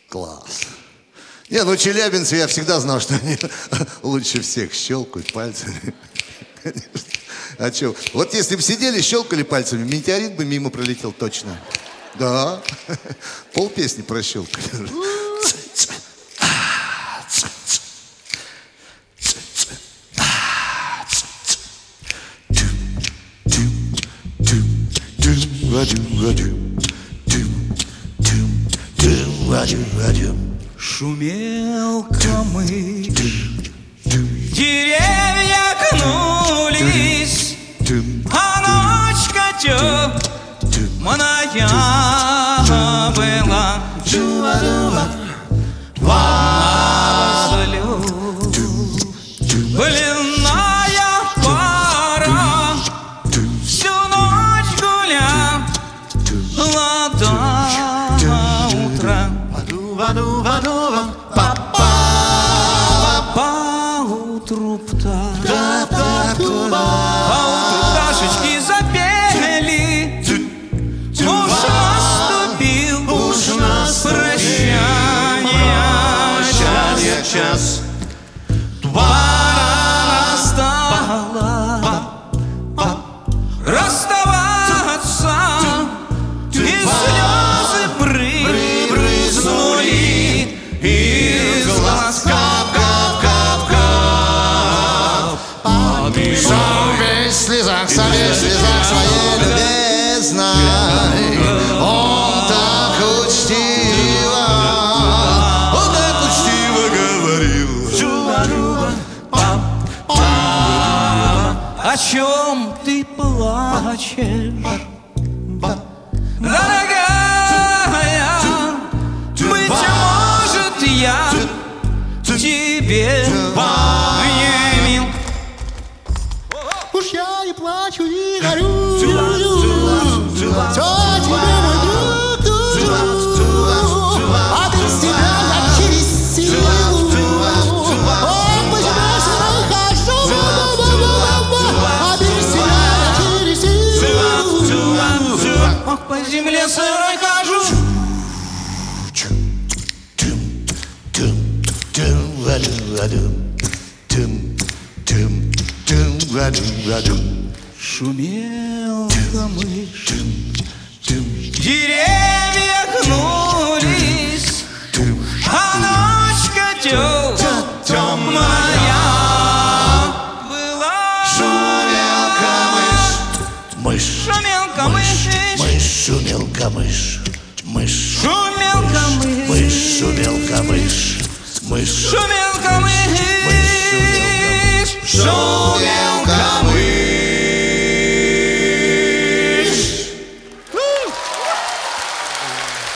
Класс. Не, ну челябинцы, я всегда знал, что они лучше всех щелкают пальцами. А что? Вот если бы сидели, щелкали пальцами, метеорит бы мимо пролетел точно. Да. Пол песни прощелкали. Шумел камыш, деревья гнулись, а ночка темная была. Пленная пара всю ночь гуляла до утра. Поутру пташечки запели, уж наступил прощание час. Пора настала расставаться, и слезы брызнули из глаз. Сам весь в слезах, своей любезной. Он так учтиво говорил. О чем ты плачешь, дорогая? Быть может, я тебе не мил. Уж я и плачу, и горю. Все тебе, мой друг, а без тебя я через силу. О, по земле сырой хожу, а без тебя я через силу. Ох, по земле сырой хожу. Шумел камыш, деревья гнулись, а ночка темная была. Шумел камыш, мышь, Шумел камыш, шумел камыш, мышь, шумел камыш, шумел камыш, мышь. шумел